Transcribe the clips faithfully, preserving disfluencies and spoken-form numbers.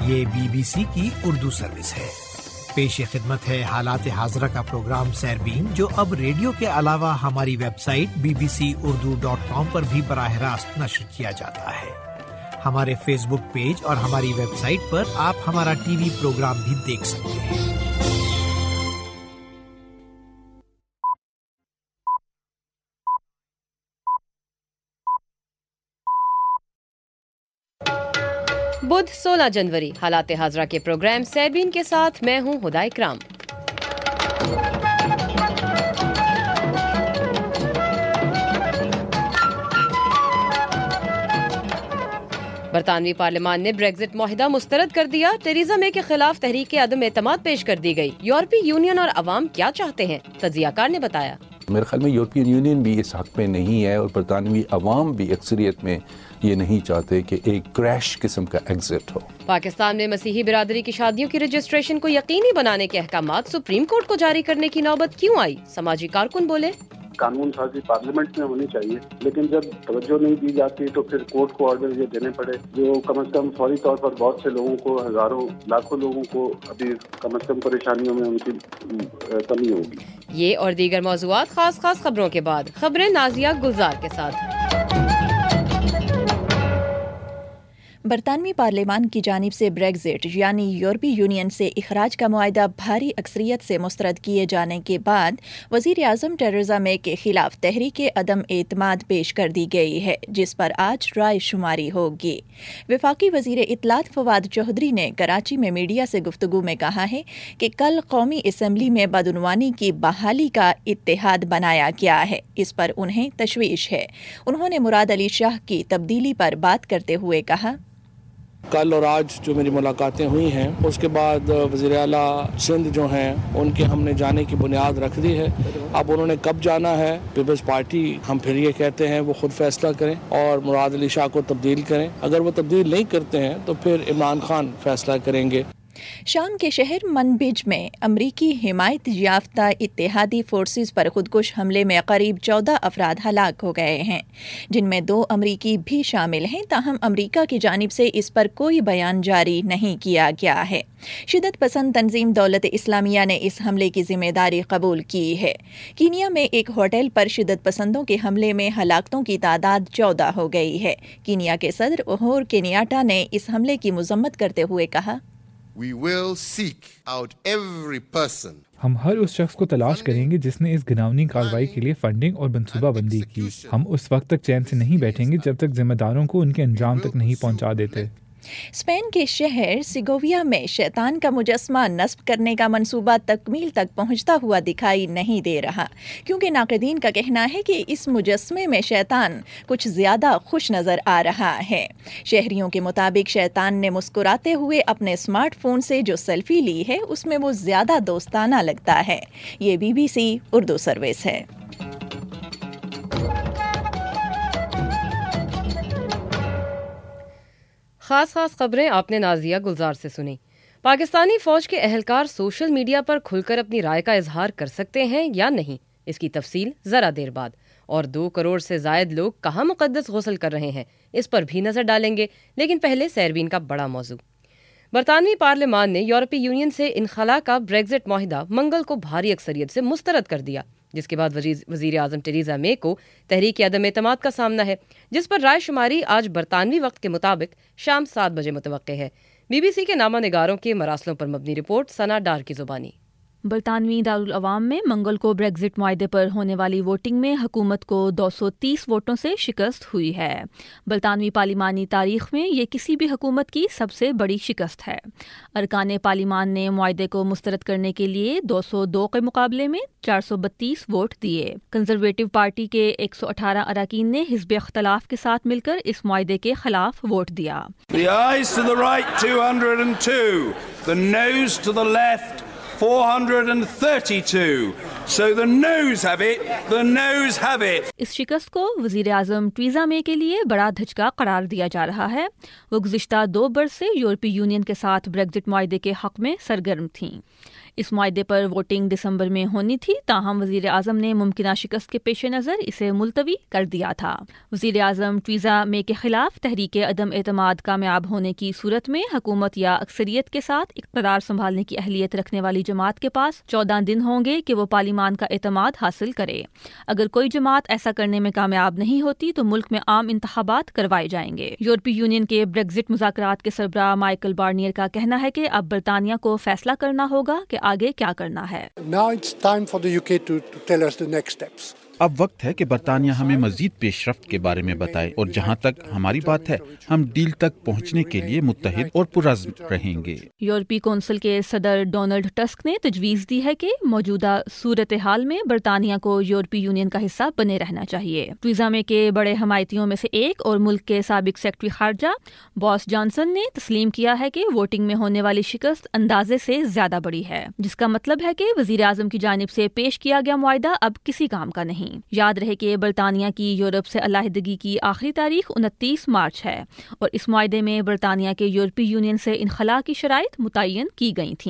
یہ B B سی کی Urdu service ہے۔ پیش خدمت ہے حالات حاضرہ کا پروگرام سیربین، جو اب ریڈیو کے علاوہ ہماری website B B C Urdu dot com پر بھی براہ راست نشر کیا جاتا ہے۔ ہمارے فیس بک پیج اور ہماری ویب سائٹ پر آپ ہمارا ٹی وی پروگرام بھی دیکھ سکتے ہیں۔ بدھ سولہ جنوری، حالات حاضرہ کے پروگرام سیربین کے ساتھ میں ہوں ہدیٰ اکرام۔ برطانوی پارلیمان نے بریگزٹ معاہدہ مسترد کر دیا، ٹریزا مے کے خلاف تحریک عدم اعتماد پیش کر دی گئی۔ یورپی یونین اور عوام کیا چاہتے ہیں، تجزیہ کار نے بتایا۔ میرے خیال میں یورپین یونین بھی اس حق میں نہیں ہے، اور برطانوی عوام بھی اکثریت میں یہ نہیں چاہتے کہ ایک کریش قسم کا ایگزٹ ہو۔ پاکستان میں مسیحی برادری کی شادیوں کی رجسٹریشن کو یقینی بنانے کے احکامات سپریم کورٹ کو جاری کرنے کی نوبت کیوں آئی، سماجی کارکن بولے۔ قانون سازی پارلیمنٹ میں ہونی چاہیے، لیکن جب توجہ نہیں دی جاتی تو پھر کورٹ کو آرڈر یہ دینے پڑے، جو کم از کم فوری طور پر بہت سے لوگوں کو، ہزاروں لاکھوں لوگوں کو ابھی کم از کم پریشانیوں میں ان کی کمی ہوگی۔ یہ اور دیگر موضوعات خاص خاص خبروں کے بعد، خبریں نازیہ گلزار کے ساتھ۔ برطانوی پارلیمان کی جانب سے بریگزٹ یعنی یورپی یونین سے اخراج کا معاہدہ بھاری اکثریت سے مسترد کیے جانے کے بعد وزیر اعظم ٹریزا مے کے خلاف تحریک عدم اعتماد پیش کر دی گئی ہے، جس پر آج رائے شماری ہوگی۔ وفاقی وزیر اطلاعات فواد چودھری نے کراچی میں میڈیا سے گفتگو میں کہا ہے کہ کل قومی اسمبلی میں بدعنوانی کی بحالی کا اتحاد بنایا گیا ہے، اس پر انہیں تشویش ہے۔ انہوں نے مراد علی شاہ کی تبدیلی پر بات کرتے ہوئے کہا، کل اور آج جو میری ملاقاتیں ہوئی ہیں، اس کے بعد وزیر اعلیٰ سندھ جو ہیں ان کے ہم نے جانے کی بنیاد رکھ دی ہے۔ اب انہوں نے کب جانا ہے، پیپلز پارٹی ہم پھر یہ کہتے ہیں وہ خود فیصلہ کریں اور مراد علی شاہ کو تبدیل کریں۔ اگر وہ تبدیل نہیں کرتے ہیں تو پھر عمران خان فیصلہ کریں گے۔ شام کے شہر منبج میں امریکی حمایت یافتہ اتحادی فورسز پر خودکش حملے میں قریب چودہ افراد ہلاک ہو گئے ہیں، جن میں دو امریکی بھی شامل ہیں، تاہم امریکہ کی جانب سے اس پر کوئی بیان جاری نہیں کیا گیا ہے۔ شدت پسند تنظیم دولت اسلامیہ نے اس حملے کی ذمہ داری قبول کی ہے۔ کینیا میں ایک ہوٹل پر شدت پسندوں کے حملے میں ہلاکتوں کی تعداد چودہ ہو گئی ہے۔ کینیا کے صدر اہور کینیاٹا نے اس حملے کی مذمت کرتے ہوئے کہا، We will seek out every person. ہم ہر اس شخص کو تلاش کریں گے جس نے اس گھناؤنی کارروائی کے لیے فنڈنگ اور منصوبہ بندی کی۔ ہم اس وقت تک چین سے نہیں بیٹھیں گے جب تک ذمہ داروں کو ان کے انجام تک نہیں پہنچا دیتے۔ اسپین کے شہر سیگویا میں شیطان کا مجسمہ نصب کرنے کا منصوبہ تکمیل تک پہنچتا ہوا دکھائی نہیں دے رہا، کیونکہ ناقدین کا کہنا ہے کہ اس مجسمے میں شیطان کچھ زیادہ خوش نظر آ رہا ہے۔ شہریوں کے مطابق شیطان نے مسکراتے ہوئے اپنے اسمارٹ فون سے جو سیلفی لی ہے اس میں وہ زیادہ دوستانہ لگتا ہے۔ یہ B B C Urdu service ہے۔ خاص خاص خبریں آپ نے نازیہ گلزار سے سنی۔ پاکستانی فوج کے اہلکار سوشل میڈیا پر کھل کر اپنی رائے کا اظہار کر سکتے ہیں یا نہیں، اس کی تفصیل ذرا دیر بعد۔ اور دو کروڑ سے زائد لوگ کہاں مقدس غسل کر رہے ہیں، اس پر بھی نظر ڈالیں گے، لیکن پہلے سیربین کا بڑا موضوع۔ برطانوی پارلیمان نے یورپی یونین سے انخلا کا بریگزٹ معاہدہ منگل کو بھاری اکثریت سے مسترد کر دیا، جس کے بعد وزیر اعظم ٹریزا مے کو تحریک عدم اعتماد کا سامنا ہے، جس پر رائے شماری آج برطانوی وقت کے مطابق شام سات بجے متوقع ہے۔ بی بی سی کے نامہ نگاروں کے مراسلوں پر مبنی رپورٹ ثنا ڈار کی زبانی۔ برطانوی دارالعوام میں منگل کو بریگزٹ معاہدے پر ہونے والی ووٹنگ میں حکومت کو دو سو تیس ووٹوں سے شکست ہوئی ہے۔ برطانوی پارلیمانی تاریخ میں یہ کسی بھی حکومت کی سب سے بڑی شکست ہے۔ ارکان پارلیمان نے معاہدے کو مسترد کرنے کے لیے دو سو دو کے مقابلے میں چار سو بتیس ووٹ دیے۔ کنزرویٹو پارٹی کے ایک سو اٹھارہ اراکین نے حزب اختلاف کے ساتھ مل کر اس معاہدے کے خلاف ووٹ دیا۔ The ayes to the right two hundred two, the noes to the left four hundred thirty-two. So the noes have it, the noes have it. اس شکست کو وزیر اعظم ٹریزا مے کے لیے بڑا دھچکا قرار دیا جا رہا ہے۔ وہ گزشتہ دو برس سے یورپی یونین کے ساتھ بریگزٹ معاہدے کے حق میں سرگرم تھیں۔ اس معاہدے پر ووٹنگ دسمبر میں ہونی تھی، تاہم وزیر اعظم نے ممکنہ شکست کے پیش نظر اسے ملتوی کر دیا تھا۔ وزیر اعظم ٹریزا مے کے خلاف تحریک عدم اعتماد کامیاب ہونے کی صورت میں حکومت یا اکثریت کے ساتھ اقتدار سنبھالنے کی اہلیت رکھنے والی جماعت کے پاس چودہ دن ہوں گے کہ وہ پارلیمان کا اعتماد حاصل کرے۔ اگر کوئی جماعت ایسا کرنے میں کامیاب نہیں ہوتی تو ملک میں عام انتخابات کروائے جائیں گے۔ یورپی یونین کے بریگزٹ مذاکرات کے سربراہ مائیکل بارنیئر کا کہنا ہے کہ اب برطانیہ کو فیصلہ کرنا ہوگا کہ آگے کیا کرنا ہے۔ Now it's time for the U K to, to tell us the next steps. اب وقت ہے کہ برطانیہ ہمیں مزید پیش رفت کے بارے میں بتائے، اور جہاں تک ہماری بات ہے ہم ڈیل تک پہنچنے کے لیے متحد اور پرعزم رہیں گے۔ یورپی کونسل کے صدر ڈونلڈ ٹسک نے تجویز دی ہے کہ موجودہ صورتحال میں برطانیہ کو یورپی یونین کا حصہ بنے رہنا چاہیے۔ ٹریزا مے کے بڑے حمایتیوں میں سے ایک اور ملک کے سابق سیکرٹری خارجہ بورس جانسن نے تسلیم کیا ہے کہ ووٹنگ میں ہونے والی شکست اندازے سے زیادہ بڑی ہے، جس کا مطلب ہے کہ وزیر اعظم کی جانب سے پیش کیا گیا معاہدہ اب کسی کام کا نہیں۔ یاد رہے کہ برطانیہ کی یورپ سے علیحدگی کی آخری تاریخ انتیس مارچ ہے، اور اس معاہدے میں برطانیہ کے یورپی یونین سے انخلاء کی شرائط متعین کی گئی تھیں۔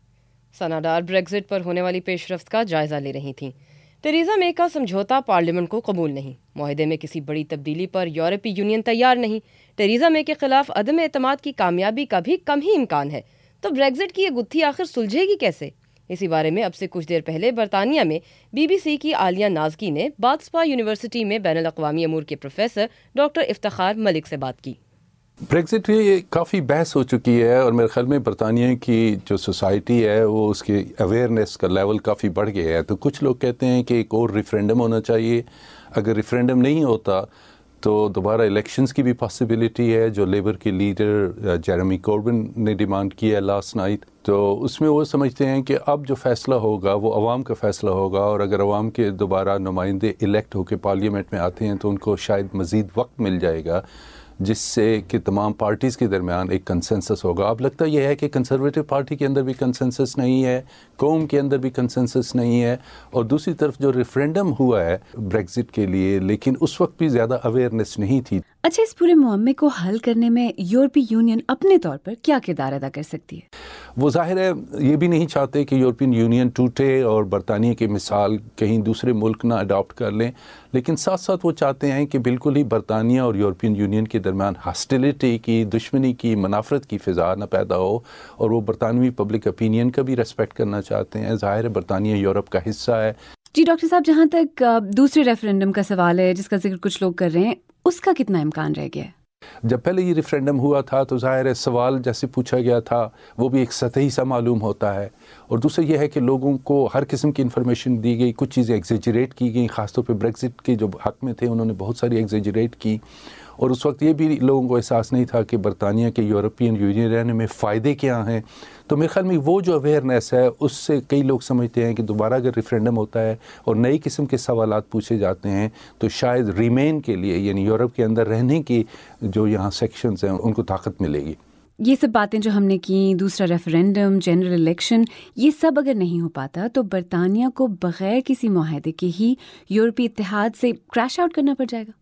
سناڈار بریگزٹ پر ہونے والی پیش رفت کا جائزہ لے رہی تھیں۔ ٹریزا مے کا سمجھوتا پارلیمنٹ کو قبول نہیں، معاہدے میں کسی بڑی تبدیلی پر یورپی یونین تیار نہیں۔ ٹریزا مے کے خلاف عدم اعتماد کی کامیابی کا بھی کم ہی امکان ہے، تو بریگزٹ کی یہ گتھی آخر سلجھے گی کیسے؟ اسی بارے میں اب سے کچھ دیر پہلے برطانیہ میں بی بی سی کی عالیہ نازکی نے باتسپا یونیورسٹی میں بین الاقوامی امور کے پروفیسر ڈاکٹر افتخار ملک سے بات کی۔ بریگزٹ یہ کافی بحث ہو چکی ہے، اور میرے خیال میں برطانیہ کی جو سوسائٹی ہے وہ اس کے اویئرنیس کا لیول کافی بڑھ گیا ہے۔ تو کچھ لوگ کہتے ہیں کہ ایک اور ریفرینڈم ہونا چاہیے، اگر ریفرینڈم نہیں ہوتا تو دوبارہ الیکشنز کی بھی پاسبلٹی ہے، جو لیبر کے لیڈر جیرمی کوربن نے ڈیمانڈ کی ہے لاسٹ نائٹ۔ تو اس میں وہ سمجھتے ہیں کہ اب جو فیصلہ ہوگا وہ عوام کا فیصلہ ہوگا، اور اگر عوام کے دوبارہ نمائندے الیکٹ ہو کے پارلیمنٹ میں آتے ہیں تو ان کو شاید مزید وقت مل جائے گا، جس سے کہ تمام پارٹیز کے درمیان ایک کنسنسس ہوگا۔ اب لگتا یہ ہے کہ کنسرویٹو پارٹی کے اندر بھی کنسنسس نہیں ہے، قوم کے اندر بھی کنسنسس نہیں ہے، اور دوسری طرف جو ریفرینڈم ہوا ہے بریگزٹ کے لیے، لیکن اس وقت بھی زیادہ اویئرنیس نہیں تھی۔ اچھا، اس پورے معاملے کو حل کرنے میں یورپی یونین اپنے طور پر کیا کردار ادا کر سکتی ہے؟ وہ ظاہر ہے یہ بھی نہیں چاہتے کہ یورپین یونین ٹوٹے اور برطانیہ کی مثال کہیں دوسرے ملک نہ اڈاپٹ کر لیں، لیکن ساتھ ساتھ وہ چاہتے ہیں کہ بالکل ہی برطانیہ اور یورپین یونین کے درمیان ہاسٹیلٹی کی، دشمنی کی، منافرت کی فضا نہ پیدا ہو، اور وہ برطانوی پبلک اپینین کا بھی ریسپیکٹ کرنا چاہتے ہیں۔ ظاہر ہے برطانیہ یورپ کا حصہ ہے۔ جی ڈاکٹر صاحب، جہاں تک دوسرے ریفرینڈم کا سوال ہے جس کا ذکر کچھ لوگ کر رہے ہیں، اس کا کتنا امکان رہ گیا ہے؟ جب پہلے یہ ریفرینڈم ہوا تھا تو ظاہر ہے سوال جیسے پوچھا گیا تھا وہ بھی ایک سطحی سا معلوم ہوتا ہے، اور دوسرا یہ ہے کہ لوگوں کو ہر قسم کی انفارمیشن دی گئی، کچھ چیزیں ایگزیجریٹ کی گئیں، خاص طور پہ بریگزٹ کے جو حق میں تھے انہوں نے بہت ساری ایگزیجریٹ کی، اور اس وقت یہ بھی لوگوں کو احساس نہیں تھا کہ برطانیہ کے یورپین یونین رہنے میں فائدے کیا ہیں۔ تو میرے خیال میں وہ جو اویئرنیس ہے اس سے کئی لوگ سمجھتے ہیں کہ دوبارہ اگر ریفرینڈم ہوتا ہے اور نئی قسم کے سوالات پوچھے جاتے ہیں تو شاید ریمین کے لیے، یعنی یورپ کے اندر رہنے کی جو یہاں سیکشنز ہیں ان کو طاقت ملے گی۔ یہ سب باتیں جو ہم نے کی، دوسرا ریفرینڈم، جنرل الیکشن، یہ سب اگر نہیں ہو پاتا تو برطانیہ کو بغیر کسی معاہدے کے ہی یورپی اتحاد سے کریش آؤٹ کرنا پڑ جائے گا۔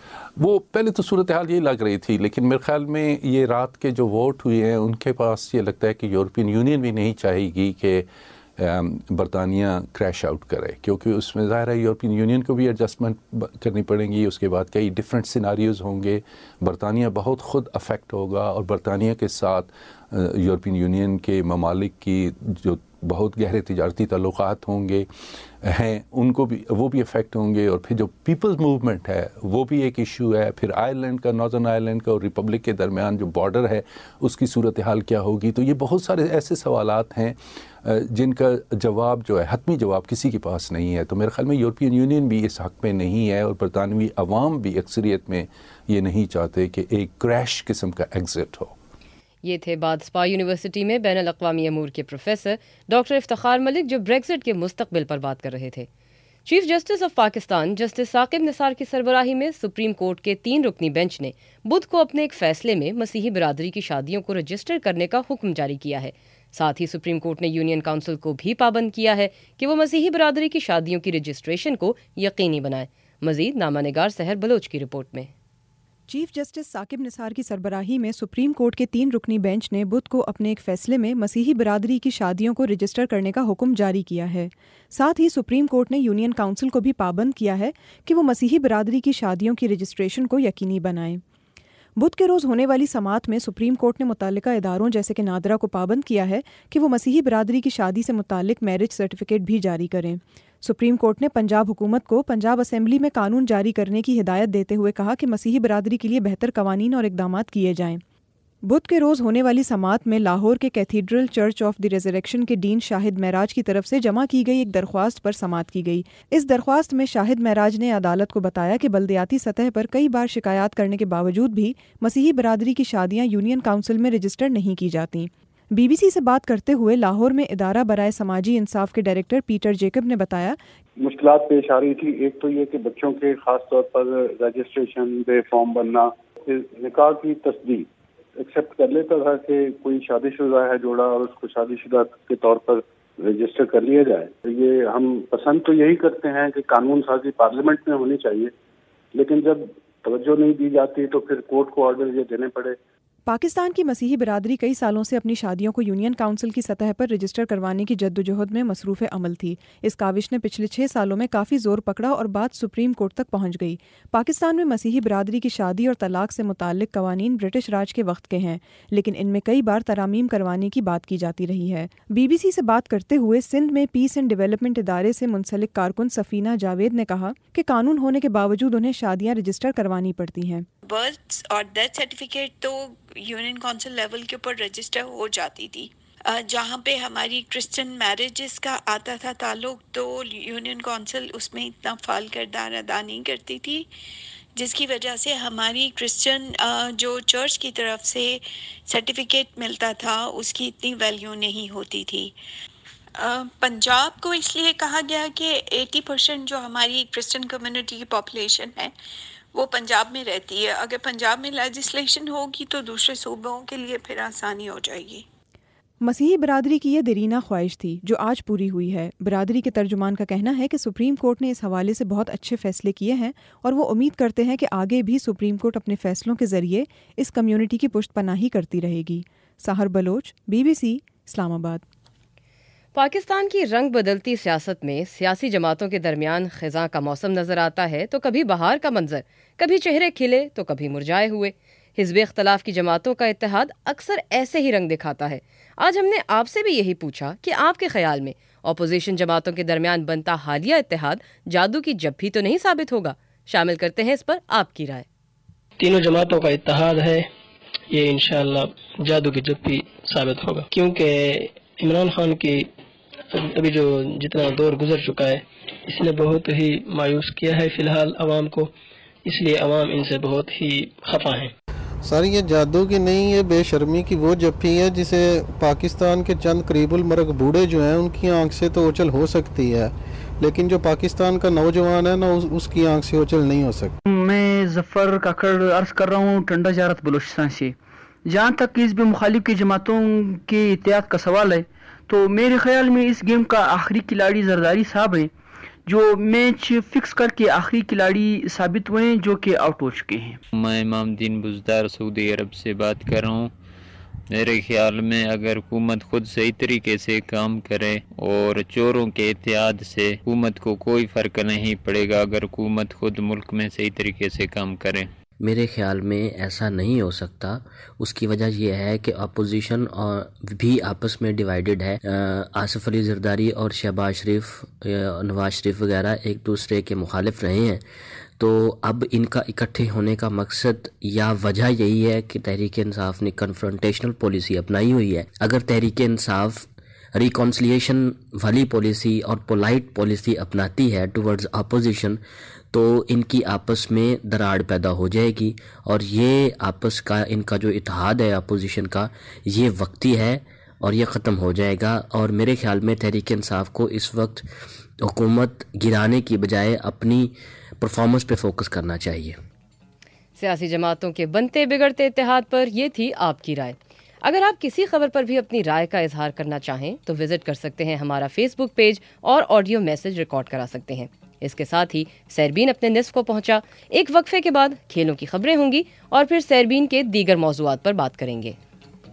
وہ پہلے تو صورتحال یہ لگ رہی تھی، لیکن میرے خیال میں یہ رات کے جو ووٹ ہوئے ہیں ان کے پاس یہ لگتا ہے کہ یورپین یونین بھی نہیں چاہے گی کہ برطانیہ کریش آؤٹ کرے، کیونکہ اس میں ظاہر ہے یورپین یونین کو بھی ایڈجسٹمنٹ کرنی پڑیں گی، اس کے بعد کئی ڈفرینٹ سیناریوز ہوں گے، برطانیہ بہت خود افیکٹ ہوگا، اور برطانیہ کے ساتھ یورپین یونین کے ممالک کی جو بہت گہرے تجارتی تعلقات ہوں گے ہیں ان کو بھی وہ بھی افیکٹ ہوں گے، اور پھر جو پیپلز موومنٹ ہے وہ بھی ایک ایشو ہے، پھر آئرلینڈ کا، ناردرن آئرلینڈ کا اور ریپبلک کے درمیان جو بارڈر ہے اس کی صورتحال کیا ہوگی۔ تو یہ بہت سارے ایسے سوالات ہیں جن کا جواب جو ہے حتمی جواب کسی کے پاس نہیں ہے۔ تو میرے خیال میں یورپین یونین بھی اس حق میں نہیں ہے، اور برطانوی عوام بھی اکثریت میں یہ نہیں چاہتے کہ ایک کریش قسم کا ایگزٹ ہو۔ یہ تھے باتسپا یونیورسٹی میں بین الاقوامی امور کے پروفیسر ڈاکٹر افتخار ملک جو بریگزٹ کے مستقبل پر بات کر رہے تھے۔ Chief justice of Pakistan justice Saqib Nisar کی سربراہی میں سپریم کورٹ کے تین رکنی بینچ نے بدھ کو اپنے ایک فیصلے میں مسیحی برادری کی شادیوں کو رجسٹر کرنے کا حکم جاری کیا ہے۔ ساتھ ہی سپریم کورٹ نے یونین کونسل کو بھی پابند کیا ہے کہ وہ مسیحی برادری کی شادیوں کی رجسٹریشن کو یقینی بنائے۔ مزید نامہ نگار سحر بلوچ کی رپورٹ میں۔ چیف جسٹس ثاقب نثار کی سربراہی میں سپریم کورٹ کے تین رکنی بینچ نے بدھ کو اپنے ایک فیصلے میں مسیحی برادری کی شادیوں کو رجسٹر کرنے کا حکم جاری کیا ہے. ساتھ ہی سپریم کورٹ نے یونین کونسل کو بھی پابند کیا ہے کہ وہ مسیحی برادری کی شادیوں کی رجسٹریشن کو یقینی بنائیں. بدھ کے روز ہونے والی سماعت میں سپریم کورٹ نے متعلقہ اداروں جیسے کہ نادرا کو پابند کیا ہے کہ وہ مسیحی برادری کی شادی سے متعلق میرج سرٹیفکیٹ بھی جاری کریں. سپریم کورٹ نے پنجاب حکومت کو پنجاب اسمبلی میں قانون جاری کرنے کی ہدایت دیتے ہوئے کہا کہ مسیحی برادری کے لیے بہتر قوانین اور اقدامات کیے جائیں. بدھ کے روز ہونے والی سماعت میں لاہور کے cathedral church of the resurrection کے ڈین شاہد معراج کی طرف سے جمع کی گئی ایک درخواست پر سماعت کی گئی. اس درخواست میں شاہد معراج نے عدالت کو بتایا کہ بلدیاتی سطح پر کئی بار شکایات کرنے کے باوجود بھی مسیحی برادری کی شادیاں یونین کونسل میں رجسٹر نہیں کی جاتیں. بی بی سی سے بات کرتے ہوئے لاہور میں ادارہ برائے سماجی انصاف کے ڈائریکٹر پیٹر جیکب نے بتایا مشکلات پیش آ رہی تھی. ایک تو یہ کہ بچوں کے خاص طور پر رجسٹریشن بے فارم بننا, نکاح کی تصدیق ایکسیپٹ کر لیتا تھا کہ کوئی شادی شدہ ہے جوڑا اور اس کو شادی شدہ کے طور پر رجسٹر کر لیا جائے. یہ ہم پسند تو یہی کرتے ہیں کہ قانون سازی پارلیمنٹ میں ہونی چاہیے, لیکن جب توجہ نہیں دی جاتی تو پھر کورٹ کو آرڈر یہ دینے پڑے. پاکستان کی مسیحی برادری کئی سالوں سے اپنی شادیوں کو یونین کونسل کی سطح پر رجسٹر کروانے کی جدوجہد میں مصروف عمل تھی. اس کاوش نے پچھلے چھ سالوں میں کافی زور پکڑا اور بات سپریم کورٹ تک پہنچ گئی. پاکستان میں مسیحی برادری کی شادی اور طلاق سے متعلق قوانین برٹش راج کے وقت کے ہیں, لیکن ان میں کئی بار ترامیم کروانے کی بات کی جاتی رہی ہے. بی بی سی سے بات کرتے ہوئے سندھ میں پیس اینڈ ڈیولپمنٹ ادارے سے منسلک کارکن سفینہ جاوید نے کہا کہ قانون ہونے کے باوجود انہیں شادیاں رجسٹر کروانی پڑتی ہیں. برتھ اور ڈیتھ سرٹیفکیٹ تو یونین کونسل لیول کے اوپر رجسٹر ہو جاتی تھی. جہاں پہ ہماری کرسچن میرجز کا آتا تھا تعلق تو یونین کونسل اس میں اتنا فعال کردار ادا نہیں کرتی تھی, جس کی وجہ سے ہماری کرسچن جو چرچ کی طرف سے سرٹیفکیٹ ملتا تھا اس کی اتنی ویلیو نہیں ہوتی تھی. پنجاب کو اس لیے کہا گیا کہ ایٹی پرسینٹ جو ہماری کرسچن کمیونٹی کی پاپولیشن ہے وہ پنجاب میں رہتی ہے. اگر پنجاب میں لیجسلیشن ہوگی تو دوسرے صوبوں کے لیے پھر آسانی ہو جائے گی. مسیحی برادری کی یہ دیرینہ خواہش تھی جو آج پوری ہوئی ہے. برادری کے ترجمان کا کہنا ہے کہ سپریم کورٹ نے اس حوالے سے بہت اچھے فیصلے کیے ہیں اور وہ امید کرتے ہیں کہ آگے بھی سپریم کورٹ اپنے فیصلوں کے ذریعے اس کمیونٹی کی پشت پناہی کرتی رہے گی. Sehar Baloch, B B C, Islamabad. Pakistan کی رنگ بدلتی سیاست میں سیاسی جماعتوں کے درمیان خزاں کا موسم نظر آتا ہے تو کبھی بہار کا منظر, کبھی چہرے کھلے تو کبھی مرجھائے ہوئے. حزب اختلاف کی جماعتوں کا اتحاد اکثر ایسے ہی رنگ دکھاتا ہے. آج ہم نے آپ سے بھی یہی پوچھا کہ آپ کے خیال میں اپوزیشن جماعتوں کے درمیان بنتا حالیہ اتحاد جادو کی جپھی تو نہیں ثابت ہوگا؟ شامل کرتے ہیں اس پر آپ کی رائے. تینوں جماعتوں کا اتحاد ہے, یہ انشاءاللہ جادو کی جپھی ثابت ہوگا, کیونکہ عمران خان کی ابھی جو جتنا دور گزر چکا ہے اس نے بہت ہی مایوس کیا ہے فی الحال عوام کو, اس لیے عوام ان سے بہت ہی خفا ہیں. سر یہ جادو کی نہیں, یہ بے شرمی کی وہ جپھی ہے جسے پاکستان کے چند قریب المرگ بوڑھے جو ہیں ان کی آنکھ سے تو اوچل ہو سکتی ہے, لیکن جو پاکستان کا نوجوان ہے نا اس کی آنکھ سے اوچل نہیں ہو سکتی. میں ظفر کاکڑ عرض کر رہا ہوں ٹنڈا جارت بلوچستان سے. جہاں تک اس بھی مخالف کی جماعتوں کے اتحاد کا سوال ہے تو میرے خیال میں اس گیم کا آخری کھلاڑی زرداری صاحب ہیں جو میچ فکس کر کے آخری کھلاڑی ثابت ہوئے جو کہ آؤٹ ہو چکے ہیں. میں امام الدین بزدار سعودی عرب سے بات کر رہا ہوں. میرے خیال میں اگر حکومت خود صحیح طریقے سے کام کرے اور چوروں کے اتحاد سے حکومت کو کوئی فرق نہیں پڑے گا اگر حکومت خود ملک میں صحیح طریقے سے کام کرے. میرے خیال میں ایسا نہیں ہو سکتا. اس کی وجہ یہ ہے کہ اپوزیشن بھی آپس میں ڈیوائیڈڈ ہے. آصف علی زرداری اور شہباز شریف, نواز شریف وغیرہ ایک دوسرے کے مخالف رہے ہیں, تو اب ان کا اکٹھے ہونے کا مقصد یا وجہ یہی ہے کہ تحریک انصاف نے کنفرنٹیشنل پالیسی اپنائی ہوئی ہے. اگر تحریک انصاف ریکانسلیشن والی پالیسی اور پولائٹ پالیسی اپناتی ہے ٹورڈز اپوزیشن تو ان کی آپس میں دراڑ پیدا ہو جائے گی, اور یہ آپس کا ان کا جو اتحاد ہے اپوزیشن کا یہ وقتی ہے اور یہ ختم ہو جائے گا. اور میرے خیال میں تحریک انصاف کو اس وقت حکومت گرانے کی بجائے اپنی پرفارمنس پہ فوکس کرنا چاہیے. سیاسی جماعتوں کے بنتے بگڑتے اتحاد پر یہ تھی آپ کی رائے. اگر آپ کسی خبر پر بھی اپنی رائے کا اظہار کرنا چاہیں تو وزٹ کر سکتے ہیں ہمارا فیس بک پیج اور آڈیو میسج ریکارڈ کرا سکتے ہیں. اس کے ساتھ ہی سیربین اپنے نصف کو پہنچا. ایک وقفے کے بعد کھیلوں کی خبریں ہوں گی اور پھر سیربین کے دیگر موضوعات پر بات کریں گے.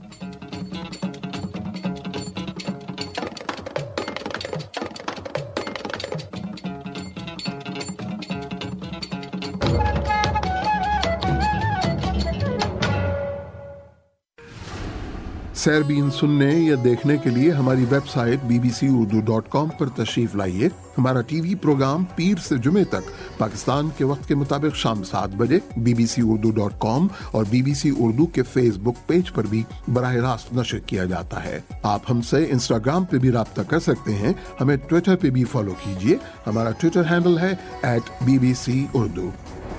سیربین سننے یا دیکھنے کے لیے ہماری website B B C Urdu dot com پر تشریف لائیے. ہمارا ٹی وی پروگرام پیر سے جمعے تک پاکستان کے وقت کے مطابق شام سات بجے B B C Urdu dot com اور بی بی سی اردو کے فیس بک پیج پر بھی براہ راست نشر کیا جاتا ہے. آپ ہم سے انسٹاگرام پہ بھی رابطہ کر سکتے ہیں. ہمیں ٹویٹر پہ بھی فالو کیجیے. ہمارا ٹویٹر ہینڈل ہے at B B C Urdu.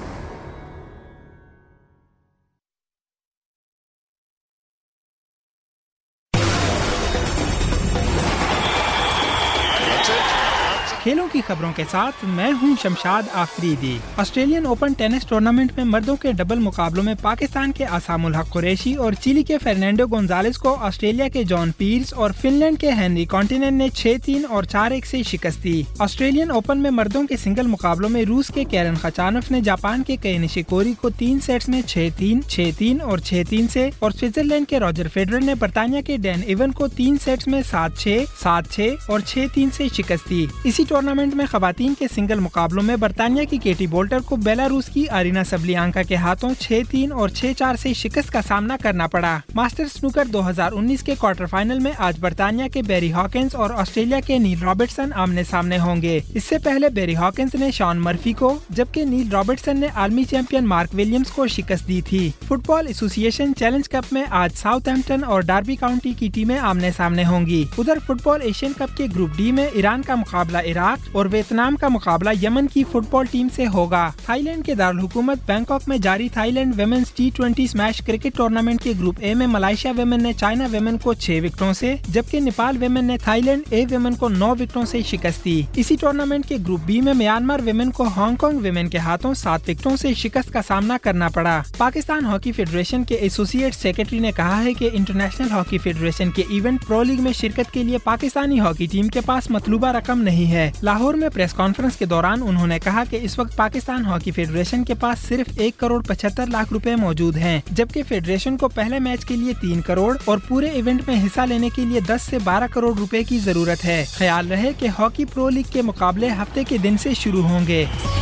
کھیلوں کی خبروں کے ساتھ میں ہوں Shamshad Afridi. Australian open tennis tournament میں مردوں کے ڈبل مقابلوں میں پاکستان کے عصام الحق قریشی اور چیلی کے فرنینڈو گونزالز کو آسٹریلیا کے جان پیرس اور فن لینڈ کے ہینری کانٹیننٹ نے چھ تین اور چار ایک سے شکست دی. آسٹریلین اوپن میں مردوں کے سنگل مقابلوں میں روس کے کیرن خچانوف نے جاپان کے کئی نشیکوری کو تین سیٹس میں چھ تین چھ تین اور چھ تین سے اور سوئٹزرلینڈ کے راجر فیڈرر نے برطانیہ کے ڈین ایون کو تین سیٹس میں سات چھ سات چھ اور چھ تین سے شکست دی. اسی ٹورنامنٹ میں خواتین کے سنگل مقابلوں میں برطانیہ کی کیٹی بولٹر کو بیلاروس کی ارینا سبلیانکا کے ہاتھوں چھ تین اور چھ چار سے شکست کا سامنا کرنا پڑا. ماسٹر سنوکر دو ہزار انیس کے کوارٹر فائنل میں آج برطانیہ کے بیری ہاکنز اور آسٹریلیا کے نیل رابرٹسن آمنے سامنے ہوں گے. اس سے پہلے بیری ہاکنز نے شان مرفی کو جبکہ نیل رابرٹسن نے عالمی چیمپئن مارک ولیمز کو شکست دی تھی. فٹ بال ایسوسی ایشن چیلنج کپ میں آج ساؤتھ ہیمپٹن اور ڈاربی کاؤنٹی کی ٹیمیں آمنے سامنے ہوں گی. ادھر فٹ بال ایشین کپ کے گروپ ڈی میں ایران کا مقابلہ عراق اور ویتنام کا مقابلہ یمن کی فٹ بال ٹیم سے ہوگا. تھائی لینڈ کے دارالحکومت بینکاک میں جاری Thailand women's T twenty smash cricket tournament کے گروپ اے میں ملائیشیا ویمن نے چائنا ویمن کو چھ وکٹوں سے جبکہ نیپال ویمن نے تھائی لینڈ اے ویمن کو نو وکٹوں سے شکست دی. اسی ٹورنامنٹ کے گروپ بی میں میانمار ویمن کو ہانگ کانگ ویمن کے ہاتھوں سات وکٹوں سے شکست کا سامنا کرنا پڑا. پاکستان ہاکی فیڈریشن کے ایسوسیٹ سیکرٹری نے کہا ہے کہ انٹرنیشنل ہاکی فیڈریشن کے ایونٹ پرو لیگ میں شرکت کے لیے پاکستانی ہاکی ٹیم کے پاس مطلوبہ رقم نہیں ہے. لاہور میں پریس کانفرنس کے دوران انہوں نے کہا کہ اس وقت پاکستان ہاکی فیڈریشن کے پاس صرف ایک کروڑ پچہتر لاکھ روپے موجود ہیں جبکہ فیڈریشن کو پہلے میچ کے لیے تین کروڑ اور پورے ایونٹ میں حصہ لینے کے لیے دس سے بارہ کروڑ روپے کی ضرورت ہے. خیال رہے کہ ہاکی پرو لیگ کے مقابلے ہفتے کے دن سے شروع ہوں گے.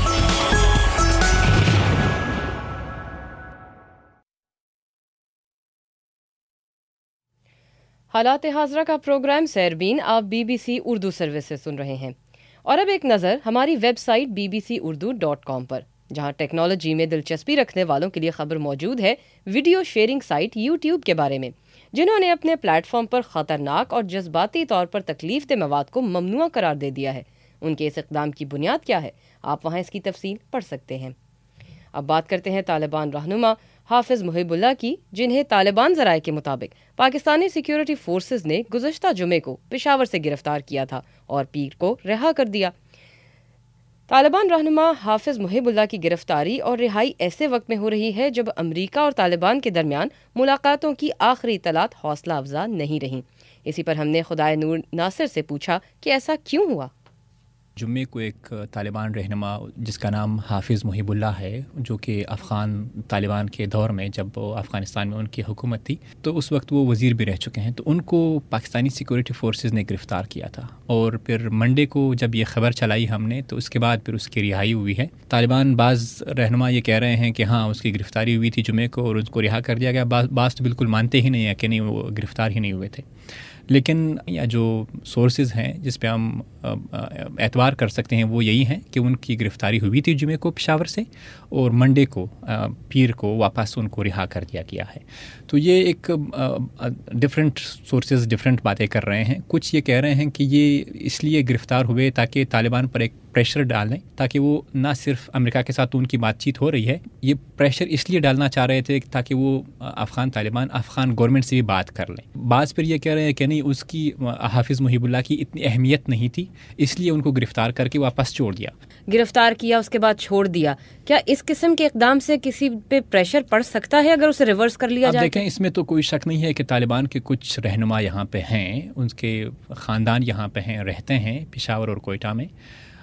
حالات حاضرہ کا پروگرام سیربین آپ B B C Urdu service سے سن رہے ہیں. اور اب ایک نظر ہماری website B B C Urdu dot com پر, جہاں ٹیکنالوجی میں دلچسپی رکھنے والوں کے لیے خبر موجود ہے ویڈیو شیئرنگ سائٹ یوٹیوب کے بارے میں, جنہوں نے اپنے پلیٹ فارم پر خطرناک اور جذباتی طور پر تکلیف دہ مواد کو ممنوع قرار دے دیا ہے. ان کے اس اقدام کی بنیاد کیا ہے, آپ وہاں اس کی تفصیل پڑھ سکتے ہیں. اب بات کرتے ہیں طالبان رہنما حافظ محب اللہ کی, جنہیں طالبان ذرائع کے مطابق پاکستانی سیکیورٹی فورسز نے گزشتہ جمعے کو پشاور سے گرفتار کیا تھا اور پیر کو رہا کر دیا. طالبان رہنما حافظ محب اللہ کی گرفتاری اور رہائی ایسے وقت میں ہو رہی ہے جب امریکہ اور طالبان کے درمیان ملاقاتوں کی آخری اطلاعات حوصلہ افزا نہیں رہیں. اسی پر ہم نے خدائے نور ناصر سے پوچھا کہ ایسا کیوں ہوا. جمعے کو ایک طالبان رہنما جس کا نام حافظ محب اللہ ہے, جو کہ افغان طالبان کے دور میں جب افغانستان میں ان کی حکومت تھی تو اس وقت وہ وزیر بھی رہ چکے ہیں, تو ان کو پاکستانی سیکورٹی فورسز نے گرفتار کیا تھا. اور پھر منڈے کو جب یہ خبر چلائی ہم نے تو اس کے بعد پھر اس کی رہائی ہوئی ہے. طالبان بعض رہنما یہ کہہ رہے ہیں کہ ہاں اس کی گرفتاری ہوئی تھی جمعے کو اور اس کو رہا کر دیا گیا, بعض تو بالکل مانتے ہی نہیں ہیں کہ نہیں وہ گرفتار ہی نہیں ہوئے تھے. لیکن یا جو سورسز ہیں جس پہ ہم اعتبار کر سکتے ہیں وہ یہی ہیں کہ ان کی گرفتاری ہوئی تھی جمعے کو پشاور سے اور منڈے کو پیر کو واپس ان کو رہا کر دیا گیا ہے. تو یہ ایک ڈفرینٹ سورسز ڈفرینٹ باتیں کر رہے ہیں. کچھ یہ کہہ رہے ہیں کہ یہ اس لیے گرفتار ہوئے تاکہ طالبان پر ایک پریشر ڈالیں تاکہ وہ نہ صرف امریکہ کے ساتھ ان کی بات چیت ہو رہی ہے, یہ پریشر اس لیے ڈالنا چاہ رہے تھے تاکہ وہ افغان طالبان افغان گورنمنٹ سے بھی بات کر لیں. بعض پھر یہ کہہ رہے ہیں کہ نہیں اس کی حافظ محب اللہ کی اتنی اہمیت نہیں تھی اس لیے ان کو گرفتار کر کے واپس چھوڑ دیا. گرفتار کیا اس کے بعد چھوڑ دیا, کیا اس قسم کے اقدام سے کسی پہ پریشر پڑ سکتا ہے اگر اسے ریورس کر لیا جائے؟ دیکھیں اس میں تو کوئی شک نہیں ہے کہ طالبان کے کچھ رہنما یہاں پہ ہیں, ان کے خاندان یہاں پہ ہیں, رہتے ہیں پشاور اور کوئٹہ میں.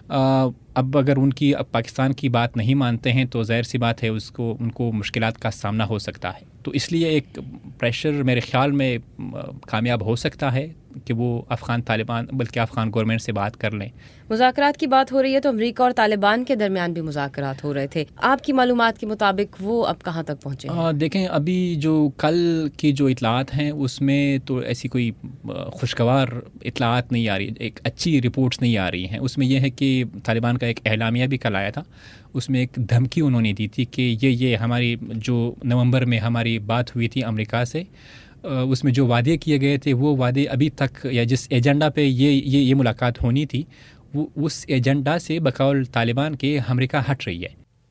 اب اگر ان کی اب پاکستان کی بات نہیں مانتے ہیں تو ظاہر سی بات ہے اس کو ان کو مشکلات کا سامنا ہو سکتا ہے. تو اس لیے ایک پریشر میرے خیال میں کامیاب ہو سکتا ہے کہ وہ افغان طالبان بلکہ افغان گورنمنٹ سے بات کر لیں. مذاکرات کی بات ہو رہی ہے تو امریکہ اور طالبان کے درمیان بھی مذاکرات ہو رہے تھے. آپ کی معلومات کے مطابق وہ اب کہاں تک پہنچے ہیں؟ آ, دیکھیں ابھی جو کل کی جو اطلاعات ہیں اس میں تو ایسی کوئی خوشگوار اطلاعات نہیں آ رہی, ایک اچھی رپورٹس نہیں آ رہی ہیں. اس میں یہ ہے کہ طالبان کا ایک اعلامیہ بھی کل آیا تھا, اس میں ایک دھمکی انہوں نے دی تھی کہ یہ یہ ہماری جو نومبر میں ہماری بات ہوئی تھی امریکہ سے, اس میں جو وعدے کیے گئے تھے وہ وعدے ابھی تک, یا جس ایجنڈا پہ یہ یہ یہ ملاقات ہونی تھی وہ اس ایجنڈا سے بقول طالبان کے امریکہ ہٹ رہی ہے.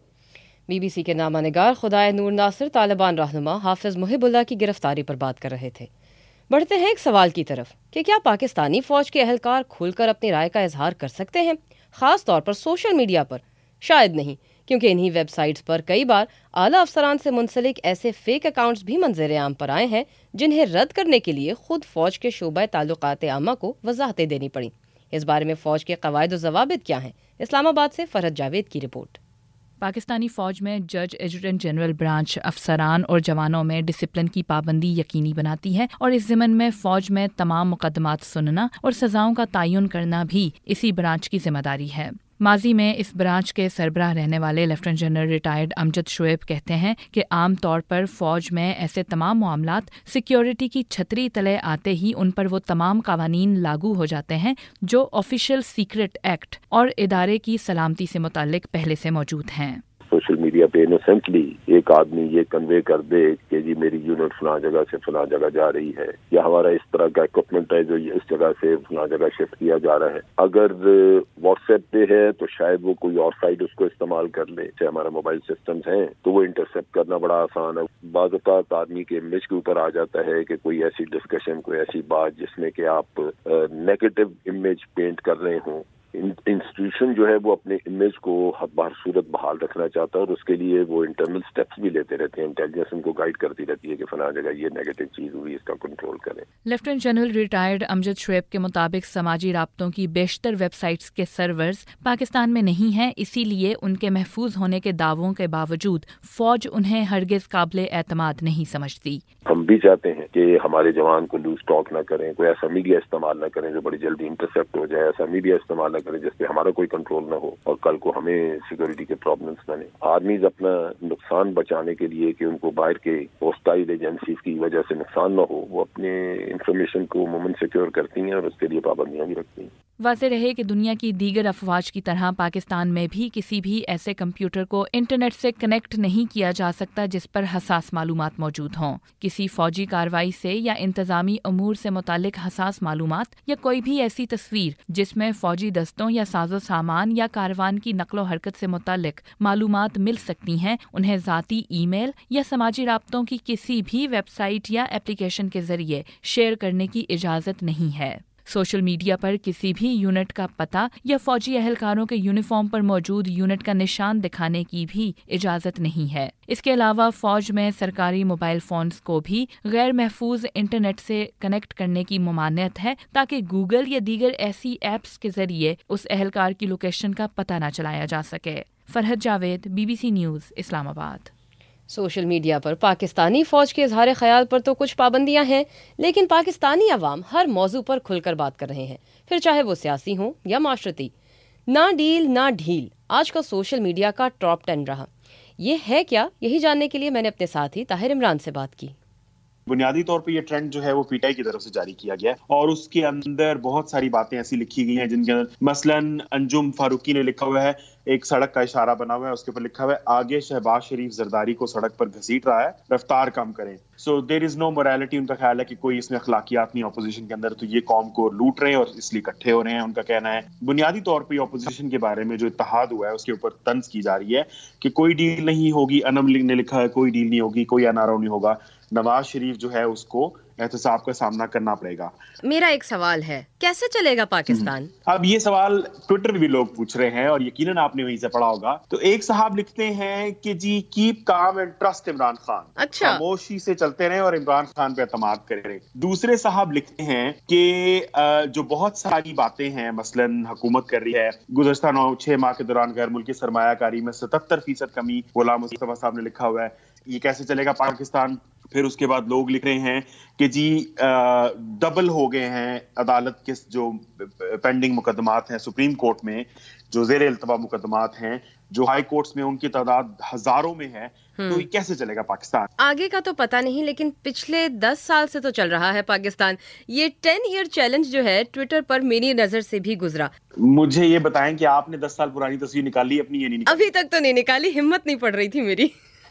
بی بی سی کے نامہ نگار خدائے نور ناصر طالبان رہنما حافظ محب اللہ کی گرفتاری پر بات کر رہے تھے. بڑھتے ہیں ایک سوال کی طرف کہ کیا پاکستانی فوج کے اہلکار کھل کر اپنی رائے کا اظہار کر سکتے ہیں, خاص طور پر سوشل میڈیا پر؟ شاید نہیں, کیونکہ انہی ویب سائٹس پر کئی بار اعلیٰ افسران سے منسلک ایسے فیک اکاؤنٹس بھی منظر عام پر آئے ہیں جنہیں رد کرنے کے لیے خود فوج کے شعبہ تعلقات عامہ کو وضاحتیں دینی پڑیں. اس بارے میں فوج کے قواعد و ضوابط کیا ہیں؟ اسلام آباد سے فرحت جاوید کی رپورٹ. پاکستانی فوج میں جج ایڈجوٹنٹ جنرل برانچ افسران اور جوانوں میں ڈسپلن کی پابندی یقینی بناتی ہے, اور اس ضمن میں فوج میں تمام مقدمات سننا اور سزاؤں کا تعین کرنا بھی اسی برانچ کی ذمہ داری ہے. ماضی میں اس برانچ کے سربراہ رہنے والے lieutenant general retired Amjad Shoaib کہتے ہیں کہ عام طور پر فوج میں ایسے تمام معاملات سیکیورٹی کی چھتری تلے آتے ہی ان پر وہ تمام قوانین لاگو ہو جاتے ہیں جو آفیشیل سیکرٹ ایکٹ اور ادارے کی سلامتی سے متعلق پہلے سے موجود ہیں. سوشل میڈیا پہ انوسینٹلی ایک آدمی یہ کنوے کر دے کہ جی میری یونٹ فلاں جگہ سے فلاں جگہ جا رہی ہے, یا ہمارا اس طرح کا اکوپمنٹ ہے جو اس جگہ سے فلاں جگہ شفٹ کیا جا رہا ہے. اگر واٹس ایپ پہ ہے تو شاید وہ کوئی اور سائٹ اس کو استعمال کر لے, چاہے ہمارا موبائل سسٹمز ہیں تو وہ انٹرسیپٹ کرنا بڑا آسان ہے. بعض اوقات آدمی کے امیج کے اوپر آ جاتا ہے کہ کوئی ایسی ڈسکشن, کوئی ایسی بات جس میں کہ آپ نیگیٹو امیج پینٹ کر رہے ہوں. انسٹیٹیوشن جو ہے وہ اپنے امیج کو بہر صورت بحال رکھنا چاہتا ہے, اور اس کے لیے وہ انٹرنل سٹیپس بھی لیتے رہتے ہیں. انٹیلیجنس ان کو گائیڈ کرتی رہتی ہے کہ فلاں جگہ یہ نیگیٹو چیز ہوئی, اس کا کنٹرول کریں. Lieutenant general retired Amjad Shoaib کے مطابق سماجی رابطوں کی بیشتر ویب سائٹس کے سرورز پاکستان میں نہیں ہیں, اسی لیے ان کے محفوظ ہونے کے دعووں کے باوجود فوج انہیں ہرگز قابل اعتماد نہیں سمجھتی. ہم بھی چاہتے ہیں کہ ہمارے جوان کو لوز ٹاک نہ کریں, کوئی ایسا میڈیا استعمال نہ کریں جو بڑی جلدی انٹرسیپٹ ہو جائے, ایسا میڈیا استعمال نہ کریں جس پہ ہمارا کوئی کنٹرول نہ ہو اور کل کو ہمیں سیکورٹی کے پرابلمس بنے. آرمیز اپنا نقصان بچانے کے لیے کہ ان کو باہر کے ہوسٹائل ایجنسیز کی وجہ سے نقصان نہ ہو, وہ اپنے انفارمیشن کو عموماً سیکیور کرتی ہیں اور اس کے لیے پابندیاں بھی رکھتی ہیں. واضح رہے کہ دنیا کی دیگر افواج کی طرح پاکستان میں بھی کسی بھی ایسے کمپیوٹر کو انٹرنیٹ سے کنیکٹ نہیں کیا جا سکتا جس پر حساس معلومات موجود ہوں. کسی فوجی کارروائی سے یا انتظامی امور سے متعلق حساس معلومات یا کوئی بھی ایسی تصویر جس میں فوجی دستوں یا ساز و سامان یا کاروان کی نقل و حرکت سے متعلق معلومات مل سکتی ہیں, انہیں ذاتی ای میل یا سماجی رابطوں کی کسی بھی ویب سائٹ یا ایپلیکیشن کے ذریعے شیئر کرنے کی اجازت نہیں ہے. سوشل میڈیا پر کسی بھی یونٹ کا پتہ یا فوجی اہلکاروں کے یونیفارم پر موجود یونٹ کا نشان دکھانے کی بھی اجازت نہیں ہے. اس کے علاوہ فوج میں سرکاری موبائل فونز کو بھی غیر محفوظ انٹرنیٹ سے کنیکٹ کرنے کی ممانعت ہے تاکہ گوگل یا دیگر ایسی ایپس کے ذریعے اس اہلکار کی لوکیشن کا پتہ نہ چلایا جا سکے. Farhat Javed, B B C news, Islamabad. Social media پر پاکستانی فوج کے اظہار خیال پر تو کچھ پابندیاں ہیں, لیکن پاکستانی عوام ہر موضوع پر کھل کر بات کر رہے ہیں, پھر چاہے وہ سیاسی ہوں یا معاشرتی. نہ ڈیل نہ ڈھیل آج کا سوشل میڈیا کا ٹاپ ٹین رہا. یہ ہے کیا, یہی جاننے کے لیے میں نے اپنے ساتھی طاہر عمران سے بات کی. بنیادی طور پہ یہ ٹرینڈ جو ہے وہ پی ٹی آئی کی طرف سے جاری کیا گیا ہے اور اس کے اندر بہت ساری باتیں ایسی لکھی گئی ہیں جن کے اندر مثلاً انجم فاروقی نے لکھا ہوا ہے, ایک سڑک کا اشارہ بنا ہوا ہے, اس کے اوپر لکھا ہوا ہے آگے شہباز شریف زرداری کو سڑک پر گھسیٹ رہا ہے, رفتار کم کریں. سو دیر از نو موریلٹی. ان کا خیال ہے کہ کوئی اس میں اخلاقیات نہیں اپوزیشن کے اندر, تو یہ قوم کو لوٹ رہے ہیں اور اس لیے اکٹھے ہو رہے ہیں. ان کا کہنا ہے بنیادی طور پہ اپوزیشن کے بارے میں جو اتحاد ہوا ہے اس کے اوپر طنز کی جا رہی ہے کہ کوئی ڈیل نہیں ہوگی. انم نے لکھا ہے کوئی ڈیل نہیں ہوگی, کوئی این آر او نہیں ہوگا. نواز شریف جو ہے اس کو احتساب کا سامنا کرنا پڑے گا. میرا ایک سوال ہے, کیسے چلے گا پاکستان؟ اب یہ سوال ٹویٹر بھی لوگ پوچھ رہے ہیں اور یقیناً آپ نے وہیں سے پڑھا ہوگا. تو ایک صاحب لکھتے ہیں کہ جی keep calm and trust Imran Khan, اچھا خاموشی سے چلتے رہیں اور عمران خان پہ اعتماد کریں رہے. دوسرے صاحب لکھتے ہیں کہ جو بہت ساری باتیں ہیں مثلاً حکومت کر رہی ہے, گزشتہ نو چھ ماہ کے دوران غیر ملکی سرمایہ کاری میں ستہتر فیصد کمی, غلام مصطفیٰ صاحب نے لکھا ہوا ہے, یہ کیسے چلے گا پاکستان. پھر اس کے بعد لوگ لکھ رہے ہیں کہ جی ڈبل ہو گئے ہیں عدالت کے جو پینڈنگ مقدمات ہیں سپریم کورٹ میں, جو زیر التوا مقدمات ہیں, جو ہائی کورٹس میں ان کی تعداد ہزاروں میں ہے. تو یہ کیسے چلے گا پاکستان؟ آگے کا تو پتہ نہیں, لیکن پچھلے دس سال سے تو چل رہا ہے پاکستان. یہ ٹین ایئر چیلنج جو ہے ٹویٹر پر میری نظر سے بھی گزرا. مجھے یہ بتائیں کہ آپ نے دس سال پرانی تصویر نکالی اپنی یا نہیں نکالی؟ ابھی تک تو نہیں نکالی, ہمت نہیں پڑ رہی تھی میری.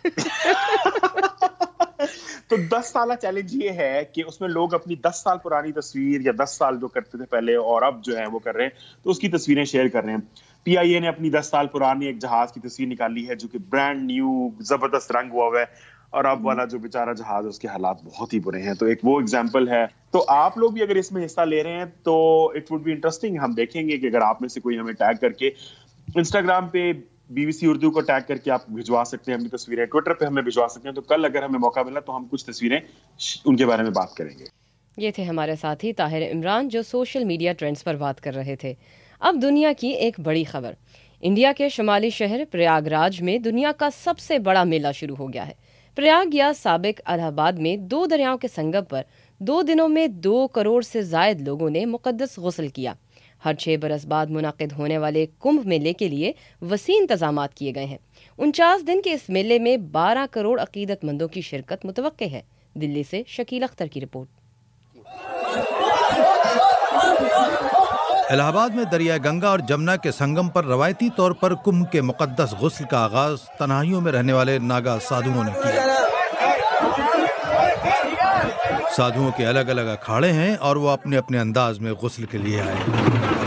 تو دس سالہ چیلنج یہ ہے کہ اس میں لوگ اپنی دس سال پرانی تصویر یا دس سال جو کرتے تھے پہلے اور اب جو ہے وہ کر رہے ہیں, تو اس کی تصویریں شیئر کر رہے ہیں. پی آئی اے نے اپنی دس سال پرانی ایک جہاز کی تصویر نکالی ہے جو کہ برانڈ نیو زبردست رنگ ہوا ہوا ہے, اور اب والا جو بیچارہ جہاز اس کے حالات بہت ہی برے ہیں. تو ایک وہ ایگزامپل ہے. تو آپ لوگ بھی اگر اس میں حصہ لے رہے ہیں تو اٹ وڈ بی انٹرسٹنگ. ہم دیکھیں گے کہ اگر آپ میں سے کوئی ہمیں ٹیگ کر کے انسٹاگرام پہ بی بی سی اردو کو ٹیگ کر کے آپ بھجوا سکتے ہیں اپنی تصویریں, ٹویٹر پہ ہمیں بھجوا سکتے ہیں. تو کل اگر ہمیں موقع ملا تو ہم کچھ تصویریں ان کے بارے میں بات کریں گے. یہ تھے ہمارے ساتھی طاہر عمران جو سوشل میڈیا ٹرینڈز پر بات کر رہے تھے. اب دنیا کی ایک بڑی خبر. انڈیا کے شمالی شہر پریاگ راج میں دنیا کا سب سے بڑا میلہ شروع ہو گیا ہے. پریاگ یا سابق الہ آباد میں دو دریاؤں کے سنگم پر دو دنوں میں دو کروڑ سے زائد لوگوں نے مقدس غسل کیا. ہر چھ برس بعد منعقد ہونے والے کمبھ میلے کے لیے وسیع انتظامات کیے گئے ہیں. انچاس دن کے اس میلے میں بارہ کروڑ عقیدت مندوں کی شرکت متوقع ہے. دلی سے شکیل اختر کی رپورٹ. الہ آباد میں دریائے گنگا اور جمنا کے سنگم پر روایتی طور پر کمبھ کے مقدس غسل کا آغاز تنہائیوں میں رہنے والے ناگا سادھوؤں نے کیا. سادھوؤں کے الگ الگ اکھاڑے ہیں اور وہ اپنے اپنے انداز میں غسل کے لیے آئے.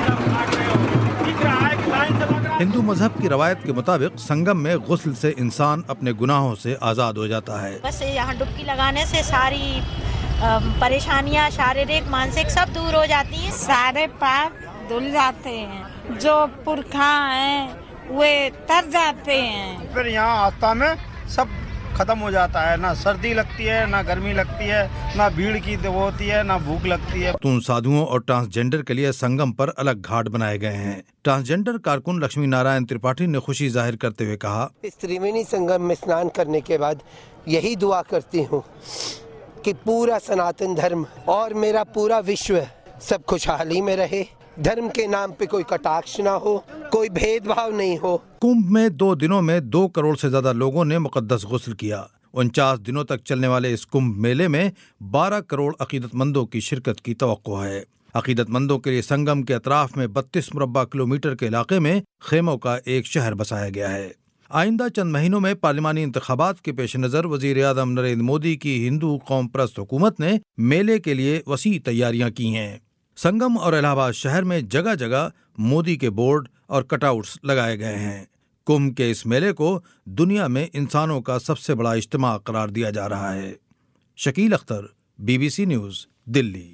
ہندو مذہب کی روایت کے مطابق سنگم میں غسل سے انسان اپنے گناہوں سے آزاد ہو جاتا ہے. بس یہاں ڈبکی لگانے سے ساری پریشانیاں شاریرک مانسک سب دور ہو جاتی ہیں. سارے پاپ دھل جاتے ہیں, جو پرکھا ہیں وہ تر جاتے ہیں. پھر یہاں آستھا میں سب ختم ہو جاتا ہے, نہ سردی لگتی ہے, نہ گرمی لگتی ہے, نہ بھیڑ کی وہ ہوتی ہے, نہ بھوک لگتی ہے. خاتون سادھوؤں اور ٹرانسجینڈر کے لیے سنگم پر الگ گھاٹ بنائے گئے ہیں. ٹرانسجینڈر کارکن لکشمی نارائن ترپاٹھی نے خوشی ظاہر کرتے ہوئے کہا, اس تریوینی سنگم میں اسنان کرنے کے بعد یہی دعا کرتی ہوں کہ پورا سناتن دھرم اور میرا پورا وشو سب خوشحالی میں رہے, دھرم کے نام پہ کوئی کٹاکش نہ ہو, کوئی بھید بھاؤ نہیں ہو. کمبھ میں دو دنوں میں دو کروڑ سے زیادہ لوگوں نے مقدس غسل کیا. انچاس دنوں تک چلنے والے اس کمبھ میلے میں بارہ کروڑ عقیدت مندوں کی شرکت کی توقع ہے. عقیدت مندوں کے لیے سنگم کے اطراف میں بتیس مربع کلومیٹر کے علاقے میں خیموں کا ایک شہر بسایا گیا ہے. آئندہ چند مہینوں میں پارلیمانی انتخابات کے پیش نظر وزیر اعظم نریندر مودی کی ہندو قوم پرست حکومت نے میلے کے لیے وسیع تیاریاں کی ہیں. سنگم اور الہ آباد شہر میں جگہ جگہ مودی کے بورڈ اور کٹ آؤٹس لگائے گئے ہیں. کمبھ کے اس میلے کو دنیا میں انسانوں کا سب سے بڑا اجتماع قرار دیا جا رہا ہے. Shakeel Akhtar, B B C news, Delhi.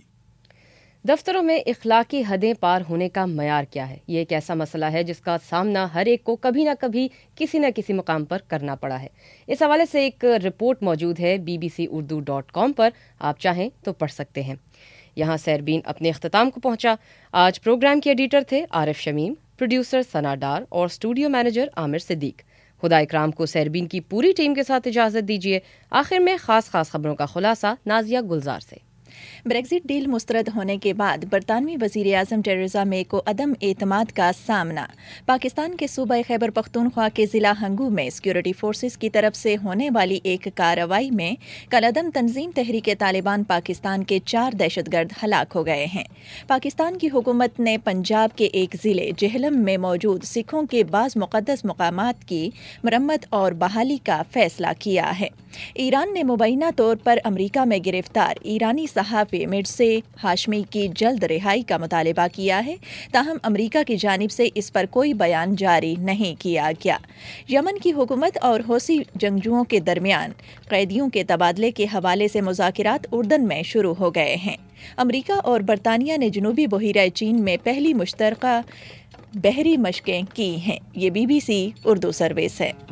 دفتروں میں اخلاقی حدیں پار ہونے کا معیار کیا ہے؟ یہ ایک ایسا مسئلہ ہے جس کا سامنا ہر ایک کو کبھی نہ کبھی کسی نہ کسی مقام پر کرنا پڑا ہے. اس حوالے سے ایک رپورٹ موجود ہے B B C Urdu dot com پر, آپ چاہیں تو پڑھ سکتے ہیں. یہاں سیربین اپنے اختتام کو پہنچا. آج پروگرام کے ایڈیٹر تھے عارف شمیم, پروڈیوسر ثنا ڈار اور اسٹوڈیو مینیجر عامر صدیق. خدا اکرام کو سیربین کی پوری ٹیم کے ساتھ اجازت دیجیے. آخر میں خاص خاص خبروں کا خلاصہ نازیہ گلزار سے. بریگزٹ ڈیل مسترد ہونے کے بعد برطانوی وزیر اعظم ٹریزا مے کو عدم اعتماد کا سامنا. پاکستان کے صوبہ خیبر پختونخوا کے ضلع ہنگو میں سیکورٹی فورسز کی طرف سے ہونے والی ایک کارروائی میں کل عدم تنظیم تحریک طالبان پاکستان کے چار دہشت گرد ہلاک ہو گئے ہیں. پاکستان کی حکومت نے پنجاب کے ایک ضلع جہلم میں موجود سکھوں کے بعض مقدس مقامات کی مرمت اور بحالی کا فیصلہ کیا ہے. ایران نے مبینہ طور پر امریکہ میں گرفتار ایرانی صحافی پیمنٹ سے ہاشمی کی جلد رہائی کا مطالبہ کیا ہے، تاہم امریکہ کی جانب سے اس پر کوئی بیان جاری نہیں کیا گیا۔ یمن کی حکومت اور حوثی جنگجوؤں کے درمیان قیدیوں کے تبادلے کے حوالے سے مذاکرات اردن میں شروع ہو گئے ہیں۔ امریکہ اور برطانیہ نے جنوبی بحیرہ چین میں پہلی مشترکہ بحری مشقیں کی ہیں۔ یہ B B C Urdu service ہے۔